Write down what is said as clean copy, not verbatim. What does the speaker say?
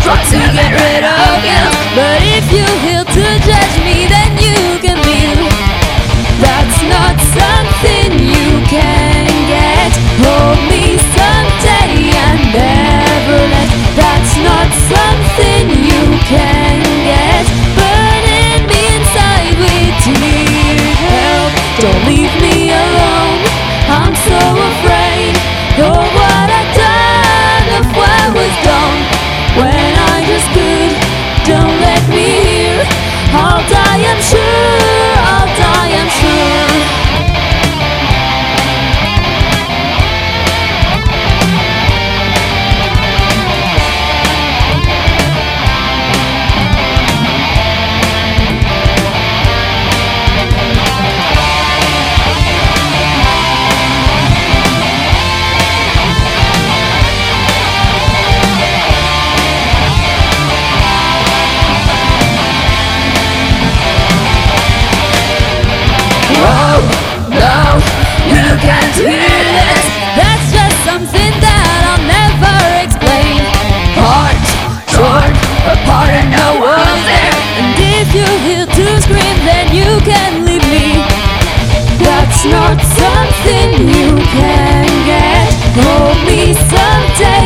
try to get rid of guilt. But if you heal to judge me, then you can leave. That's not something you can get. Hold me someday and never let. That's not something you can get. Burning me inside with tears. Help, don't leave me alone. I'm so afraid of what I've done, of what was done when I just could. Don't let me hear. I'll die, I'm sure. I'll die, I'm sure. Oh, no, you can't hear this. That's just something that I'll never explain. Heart torn apart and no one's there. And if you're here to scream, then you can leave me. That's not something you can get. Hold me someday